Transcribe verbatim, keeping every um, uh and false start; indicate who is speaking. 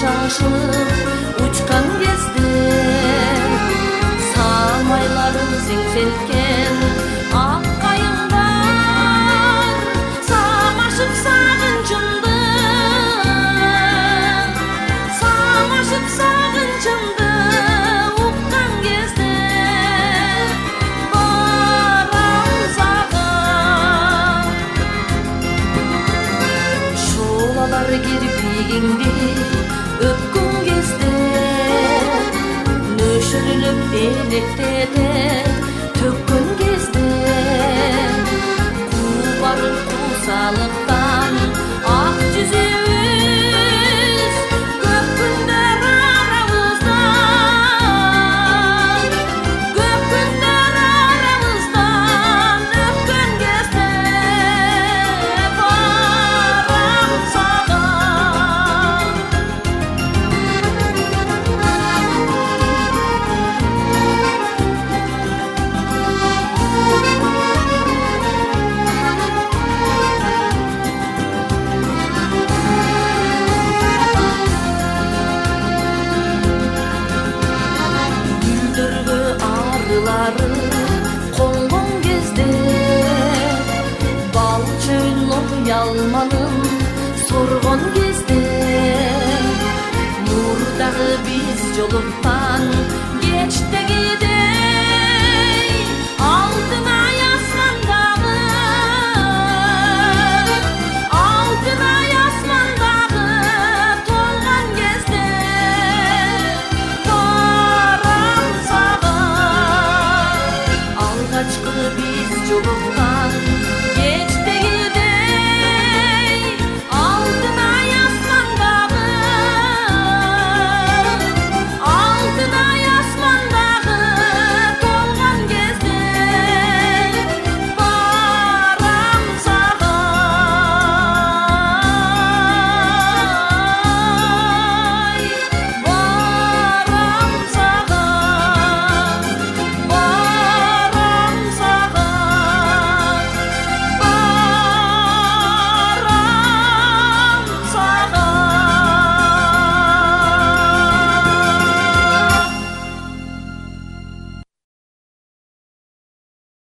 Speaker 1: шашылып учкан кезде самайларын сеңселткен ак кайыңдар самашып сагынчымды самашып сагынчымды уккан кезде барам сага шолалар кирпигиңди өпкөн кезде нөшүрүлүп электете төккөн кезде кубарып кусалыктан ак жүзүбүз көп күндөр арабыздан көп күндөр арабыздан өпкөн кезде барам сага гүлдөргө арылары конгон кезде бал чөйүн уялманын соргон кезде мурдагы биз жолуккан кечтеги